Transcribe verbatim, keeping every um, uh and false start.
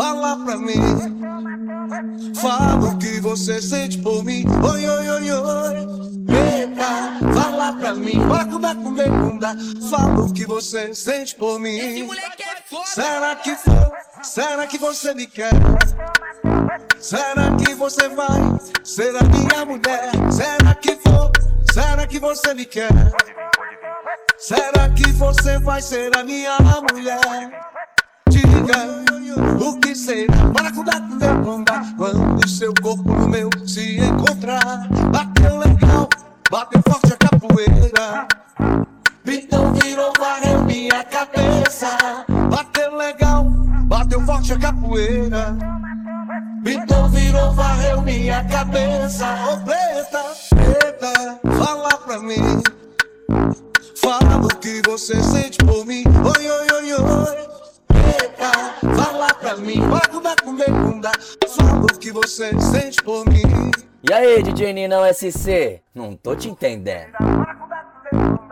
fala pra mim. Fala o que você sente por mim. Oi, oi, oi, oi. Eita, fala pra mim. Bacunda, cunda, cunda. Fala o que você sente por mim. Esse moleque é foda. Será que for? Será que você me quer? Será que você vai ser a minha mulher? Será que for? Será que você me quer? Será que você vai ser a minha mulher? Diga o que será. Maracujá com meu bomba. Quando seu corpo no meu se encontrar. Bateu legal, bateu forte a capoeira. Então virou, varreu minha cabeça. Bateu legal, bateu forte a capoeira. Então virou, varreu minha cabeça. Ô oh, preta, preta, fala pra mim. Fala o que você sente por mim. Oi, oi, oi, oi. Preta, fala pra mim. Bacunda, cunda, cunda. Fala o que você sente por mim. E aí, D J Ninão S C? Não tô te entendendo.